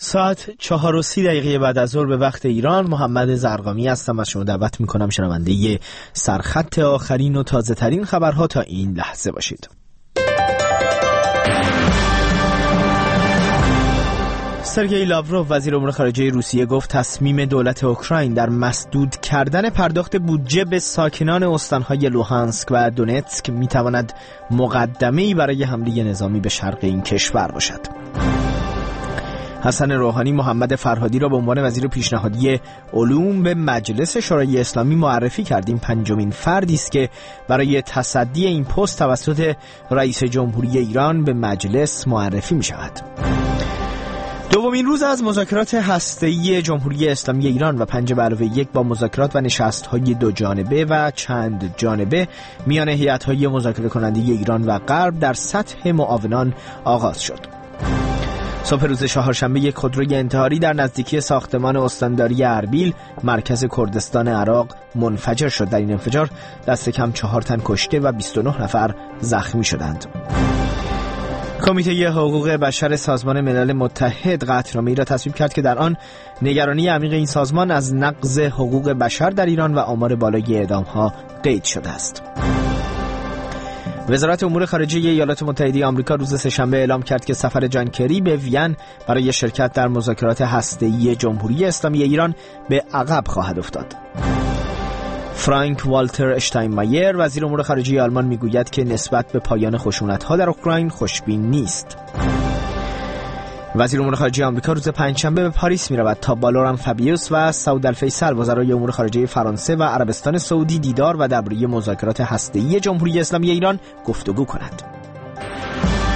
ساعت 4:30 بعد از ظهر به وقت ایران. محمد زرقامی هستم. از شما دعوت میکنم شنونده سرخط آخرین و تازه ترین خبرها تا این لحظه باشید. سرگئی لاوروف وزیر امور خارجه روسیه گفت تصمیم دولت اوکراین در مسدود کردن پرداخت بودجه به ساکنان استانهای لوهانسک و دونتسک میتواند مقدمه‌ای برای حمله نظامی به شرق این کشور باشد. حسن روحانی محمد فرهادی را به عنوان وزیر پیشنهادی علوم به مجلس شورای اسلامی معرفی کرد. این پنجمین فردی است که برای تصدی این پست توسط رئیس جمهوری ایران به مجلس معرفی می شود. دومین روز از مذاکرات هسته‌ای جمهوری اسلامی ایران و 5+1 با مذاکرات و نشست‌های دو جانبه و چند جانبه میان هیئت‌های مذاکره کننده ایران و غرب در سطح معاونان آغاز شد. صبح روز چهارشنبه یک خودروی انتحاری در نزدیکی ساختمان استانداری اربیل مرکز کردستان عراق منفجر شد. در این انفجار دست کم 4 تن کشته و 29 نفر زخمی شدند. کمیته حقوق بشر سازمان ملل متحد قطعنامه‌ای را تصویب کرد که در آن نگرانی عمیق این سازمان از نقض حقوق بشر در ایران و آمار بالای اعدام‌ها قید شده است. وزارت امور خارجه ایالات متحده آمریکا روز سه‌شنبه اعلام کرد که سفر جان کری به وین برای شرکت در مذاکرات هسته‌ای جمهوری اسلامی ایران به عقب خواهد افتاد. فرانک والتر اشتاینمایر وزیر امور خارجه آلمان میگوید که نسبت به پایان خشونت‌ها در اوکراین خوشبین نیست. وزیر امور خارجه آمریکا روز پنجشنبه به پاریس می‌رود تا با لوران فابیوس و سعود الفیصل وزرای امور خارجه فرانسه و عربستان سعودی دیدار و درباره مذاکرات هسته‌ای جمهوری اسلامی ایران گفتگو کند.